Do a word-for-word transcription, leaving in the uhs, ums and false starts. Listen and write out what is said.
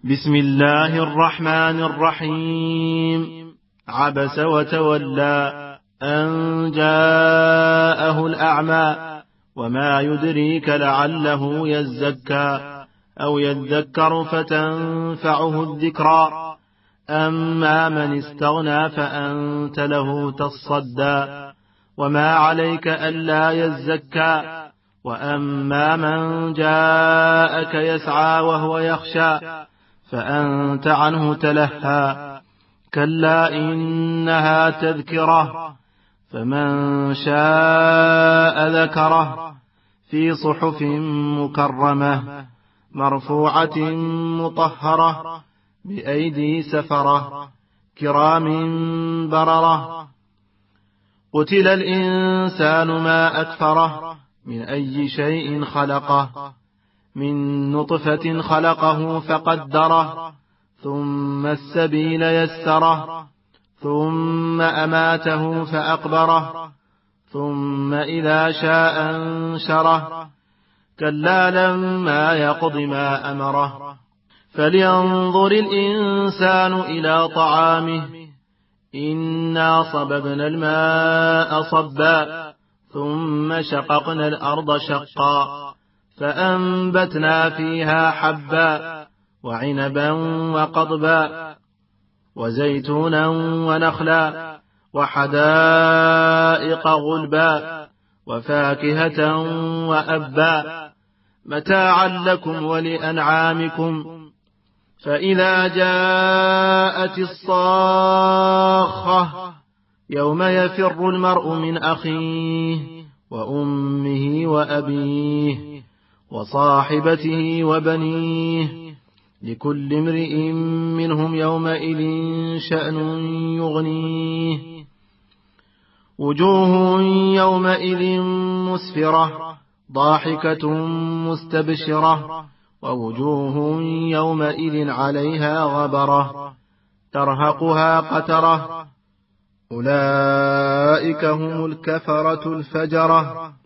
بسم الله الرحمن الرحيم. عبس وتولى أن جاءه الأعمى وما يدريك لعله يزكى أو يذكر فتنفعه الذكرى أما من استغنى فأنت له تصدى وما عليك ألا يزكى وأما من جاءك يسعى وهو يخشى فأنت عنه تلهى كلا إنها تذكرة فمن شاء ذكره في صحف مكرمة مرفوعة مطهرة بأيدي سفرة كرام بررة قتل الإنسان ما أكفره من أي شيء خلقه من نطفة خلقه فقدره ثم السبيل يسره ثم أماته فأقبره ثم إذا شاء أنشره كلا لما يقض ما أمره فلينظر الإنسان إلى طعامه إنا صببنا الماء صبا ثم شققنا الأرض شقا فأنبتنا فيها حبا وعنبا وقضبا وزيتونا ونخلا وحدائق غلبا وفاكهة وأبا متاعا لكم ولأنعامكم فإذا جاءت الصاخة يوم يفر المرء من أخيه وأمه وأبيه وصاحبته وبنيه لكل امرئ منهم يومئذ شأن يغنيه وجوه يومئذ مسفرة ضاحكة مستبشرة ووجوه يومئذ عليها غبرة ترهقها قترة أولئك هم الكفرة الفجرة